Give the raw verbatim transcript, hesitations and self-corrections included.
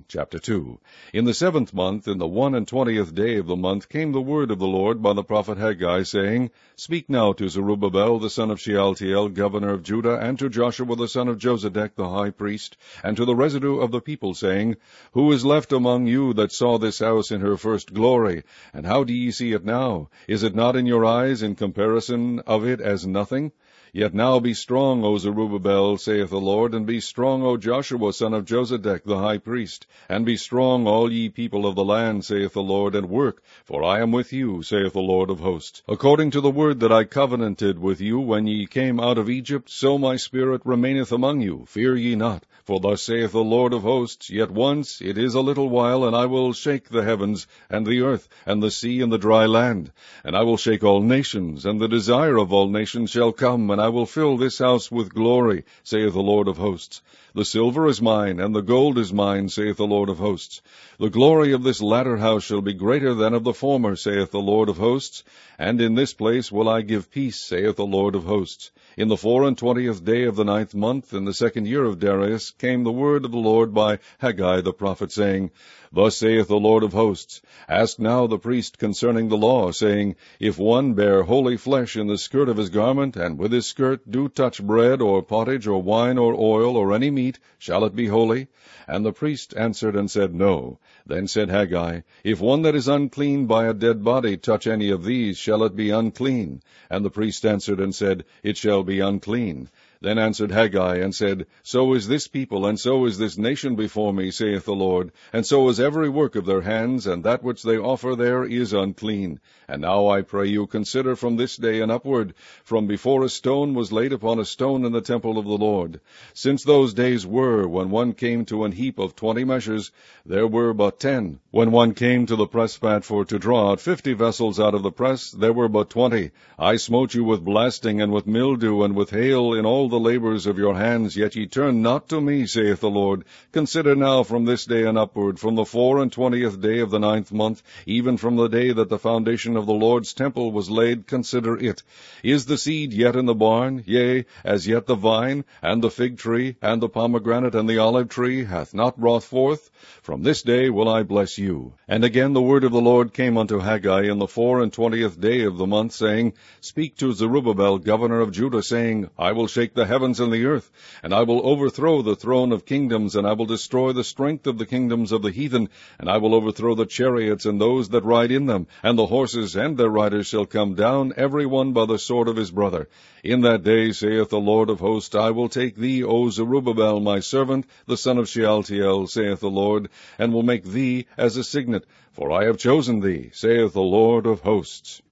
Chapter two. In the seventh month, in the one and twentieth day of the month, came the word of the Lord by the prophet Haggai, saying, Speak now to Zerubbabel the son of Shealtiel, governor of Judah, and to Joshua the son of Josedech the high priest, and to the residue of the people, saying, Who is left among you that saw this house in her first glory? And how do ye see it now? Is it not in your eyes in comparison of it as nothing? Yet now be strong, O Zerubbabel, saith the Lord, and be strong, O Joshua, son of Josedech, the high priest, and be strong, all ye people of the land, saith the Lord, and work, for I am with you, saith the Lord of hosts. According to the word that I covenanted with you when ye came out of Egypt, so my spirit remaineth among you. Fear ye not. For thus saith the Lord of hosts, Yet once, it is a little while, and I will shake the heavens, and the earth, and the sea, and the dry land. And I will shake all nations, and the desire of all nations shall come, and I will fill this house with glory, saith the Lord of hosts. The silver is mine, and the gold is mine, saith the Lord of hosts. The glory of this latter house shall be greater than of the former, saith the Lord of hosts. And in this place will I give peace, saith the Lord of hosts. In the four and twentieth day of the ninth month, in the second year of Darius, came the word of the Lord by Haggai the prophet, saying, Thus saith the Lord of hosts, Ask now the priest concerning the law, saying, If one bear holy flesh in the skirt of his garment, and with his skirt do touch bread, or pottage, or wine, or oil, or any meat, shall it be holy? And the priest answered and said, No. Then said Haggai, If one that is unclean by a dead body touch any of these, shall it be unclean? And the priest answered and said, It shall be unclean. Then answered Haggai, and said, So is this people, and so is this nation before me, saith the Lord, and so is every work of their hands, and that which they offer there is unclean. And now I pray you, consider from this day and upward, from before a stone was laid upon a stone in the temple of the Lord. Since those days were, when one came to an heap of twenty measures, there were but ten. When one came to the press vat for to draw out fifty vessels out of the press, there were but twenty. I smote you with blasting, and with mildew, and with hail in all the labors of your hands, yet ye turn not to me, saith the Lord. Consider now from this day and upward, from the four and twentieth day of the ninth month, even from the day that the foundation of the Lord's temple was laid, consider it. Is the seed yet in the barn? Yea, as yet the vine, and the fig tree, and the pomegranate, and the olive tree hath not brought forth? From this day will I bless you. And again the word of the Lord came unto Haggai in the four and twentieth day of the month, saying, Speak to Zerubbabel, governor of Judah, saying, I will shake the heavens and the earth, and I will overthrow the throne of kingdoms, and I will destroy the strength of the kingdoms of the heathen, and I will overthrow the chariots and those that ride in them, and the horses and their riders shall come down, every one by the sword of his brother. In that day, saith the Lord of hosts, I will take thee, O Zerubbabel, my servant, the son of Shealtiel, saith the Lord, and will make thee as a signet, for I have chosen thee, saith the Lord of hosts.